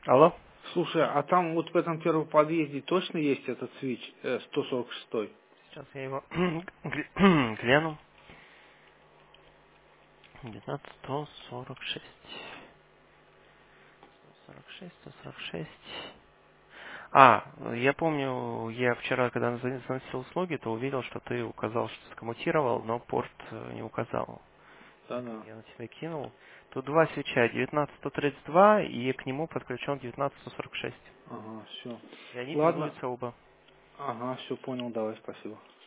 Алло? Слушай, а там вот в этом первом подъезде точно есть этот свич 146? Сейчас я его гляну. 19, 146. 146, 146. Я помню, я вчера, когда заносил услуги, то увидел, что ты указал, что скоммутировал, но порт не указал. Да-да. Я на тебя кинул. Тут два свеча, 19132, и к нему подключен 19146. Ага, все. И они Ладно. пингуются оба. Ага, все понял, давай, спасибо.